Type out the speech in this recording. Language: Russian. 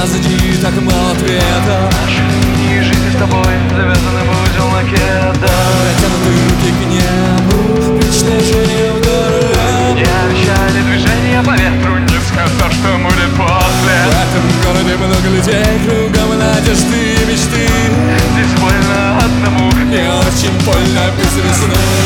позади так мало ответа. Наши линии жизни с тобой завязаны в узел макета. Протянутые руки к небу, вечное жжение вдали. Не обещали движения по ветру, не сказал, что будет после. В этом городе много людей, кругом надежды и мечты. Здесь больно одному, Мне очень больно без весны.